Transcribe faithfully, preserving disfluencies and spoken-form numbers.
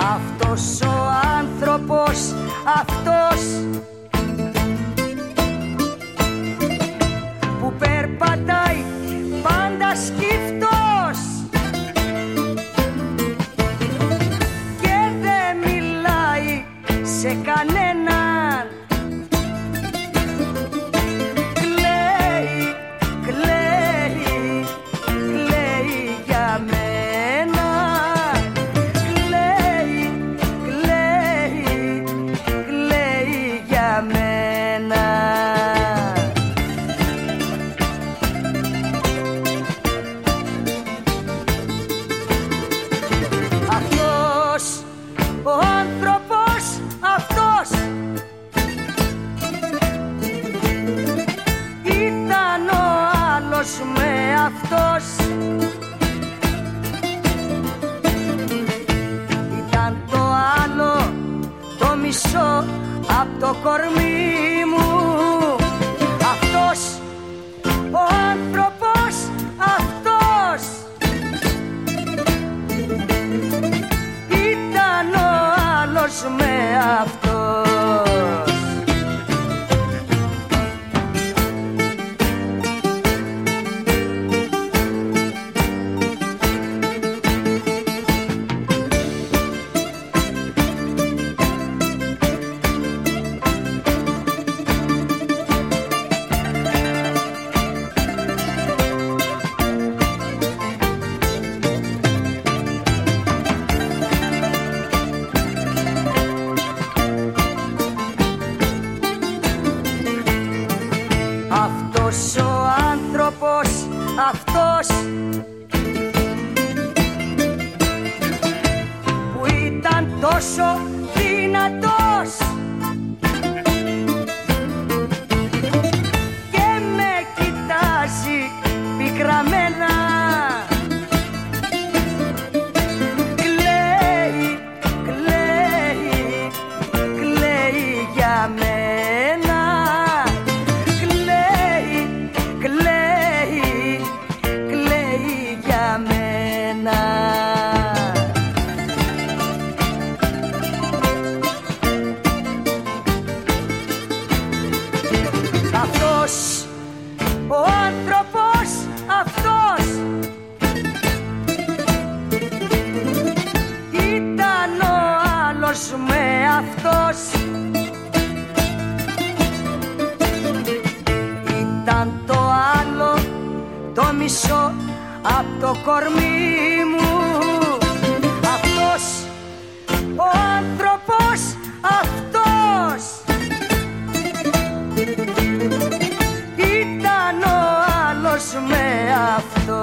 Αυτός ο άνθρωπος, αυτός που περπατάει πάντα σκύφτος και δεν μιλάει σε κανέναν, κλαίει, κλαίει, κλαίει για μένα, κλαίει, κλαίει, κλαίει για μένα. Αυτός ο άνθρωπος, αυτός ήταν ο άλλος με αυτός. Ήταν το άλλο το μισό απ' το κορμί μου. Αυτός ο άνθρωπος, αυτός ήταν ο άλλος με αυτός. Αυτός ο άνθρωπος, αυτός που ήταν τόσο δυνατός και με κοιτάζει πικραμένα, κλαίει, κλαίει, κλαίει για μένα, κλαίει, κλαίει, κλαίει για μένα. Αυτός ο άνθρωπος, αυτός ήταν ο άλλος με αυτός. Ήταν το άλλο το μισό απ' το κορμί μου. Αυτός ο άνθρωπος, αυτός ήταν ο άλλος με αυτός.